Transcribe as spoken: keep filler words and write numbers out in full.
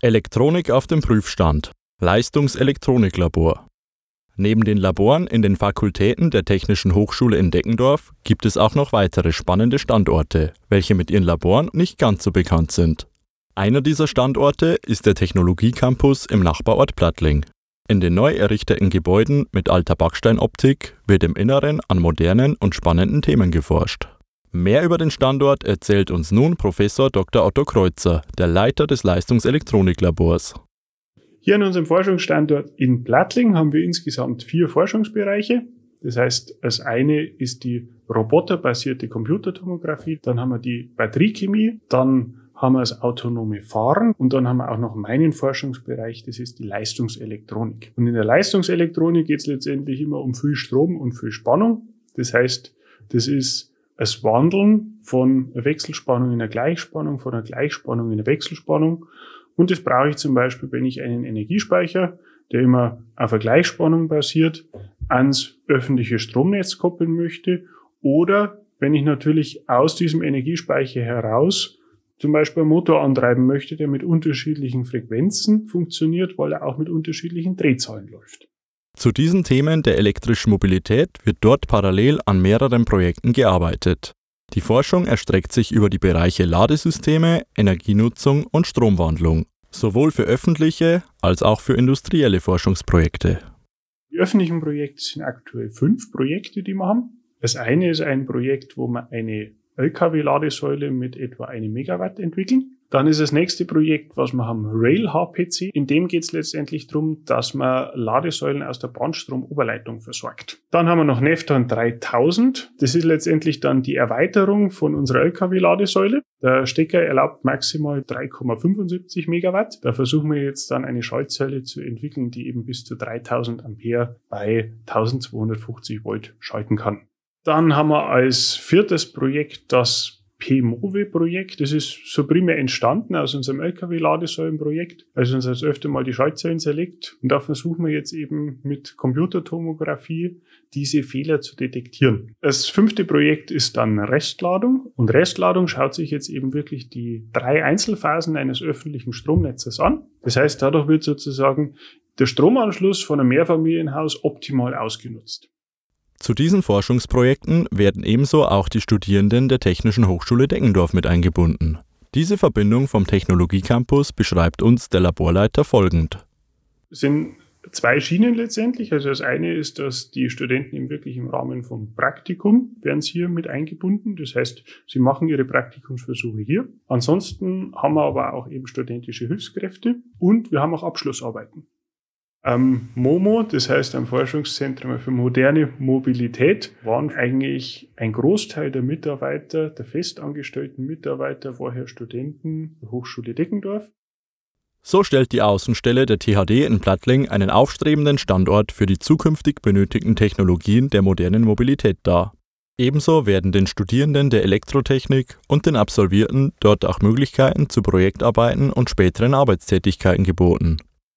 Elektronik auf dem Prüfstand. Leistungselektroniklabor. Neben den Laboren in den Fakultäten der Technischen Hochschule in Deggendorf gibt es auch noch weitere spannende Standorte, welche mit ihren Laboren nicht ganz so bekannt sind. Einer dieser Standorte ist der Technologiecampus im Nachbarort Plattling. In den neu errichteten Gebäuden mit alter Backsteinoptik wird im Inneren an modernen und spannenden Themen geforscht. Mehr über den Standort erzählt uns nun Professor Doktor Otto Kreuzer, der Leiter des Leistungselektroniklabors. Hier an unserem Forschungsstandort in Plattling haben wir insgesamt vier Forschungsbereiche. Das heißt, das eine ist die roboterbasierte Computertomographie, dann haben wir die Batteriechemie, dann haben wir das autonome Fahren und dann haben wir auch noch meinen Forschungsbereich, das ist die Leistungselektronik. Und in der Leistungselektronik geht es letztendlich immer um viel Strom und viel Spannung. Das heißt, das ist das Wandeln von einer Wechselspannung in eine Gleichspannung, von einer Gleichspannung in eine Wechselspannung. Und das brauche ich zum Beispiel, wenn ich einen Energiespeicher, der immer auf einer Gleichspannung basiert, ans öffentliche Stromnetz koppeln möchte. Oder wenn ich natürlich aus diesem Energiespeicher heraus zum Beispiel einen Motor antreiben möchte, der mit unterschiedlichen Frequenzen funktioniert, weil er auch mit unterschiedlichen Drehzahlen läuft. Zu diesen Themen der elektrischen Mobilität wird dort parallel an mehreren Projekten gearbeitet. Die Forschung erstreckt sich über die Bereiche Ladesysteme, Energienutzung und Stromwandlung, sowohl für öffentliche als auch für industrielle Forschungsprojekte. Die öffentlichen Projekte sind aktuell fünf Projekte, die wir haben. Das eine ist ein Projekt, wo wir eine L K W-Ladesäule mit etwa einem Megawatt entwickeln. Dann ist das nächste Projekt, was wir haben, Rail H P C. In dem geht es letztendlich darum, dass man Ladesäulen aus der Bahnstromoberleitung versorgt. Dann haben wir noch Nefton dreitausend. Das ist letztendlich dann die Erweiterung von unserer L K W-Ladesäule. Der Stecker erlaubt maximal drei Komma fünfundsiebzig Megawatt. Da versuchen wir jetzt dann eine Schaltzelle zu entwickeln, die eben bis zu dreitausend Ampere bei eintausendzweihundertfünfzig Volt schalten kann. Dann haben wir als viertes Projekt das P M O W-Projekt. Das ist so primär entstanden aus unserem L K W-Ladesäulenprojekt. Also uns das öfter mal die Schaltzellen zerlegt. Und da versuchen wir jetzt eben mit Computertomographie diese Fehler zu detektieren. Das fünfte Projekt ist dann Restladung. Und Restladung schaut sich jetzt eben wirklich die drei Einzelphasen eines öffentlichen Stromnetzes an. Das heißt, dadurch wird sozusagen der Stromanschluss von einem Mehrfamilienhaus optimal ausgenutzt. Zu diesen Forschungsprojekten werden ebenso auch die Studierenden der Technischen Hochschule Deggendorf mit eingebunden. Diese Verbindung vom Technologiecampus beschreibt uns der Laborleiter folgend. Es sind zwei Schienen letztendlich. Also das eine ist, dass die Studenten eben wirklich im Rahmen vom Praktikum werden sie hier mit eingebunden. Das heißt, sie machen ihre Praktikumsversuche hier. Ansonsten haben wir aber auch eben studentische Hilfskräfte und wir haben auch Abschlussarbeiten. Am MoMo, das heißt am Forschungszentrum für moderne Mobilität, waren eigentlich ein Großteil der Mitarbeiter, der festangestellten Mitarbeiter, vorher Studenten der Hochschule Deggendorf. So stellt die Außenstelle der T H D in Plattling einen aufstrebenden Standort für die zukünftig benötigten Technologien der modernen Mobilität dar. Ebenso werden den Studierenden der Elektrotechnik und den Absolvierten dort auch Möglichkeiten zu Projektarbeiten und späteren Arbeitstätigkeiten geboten.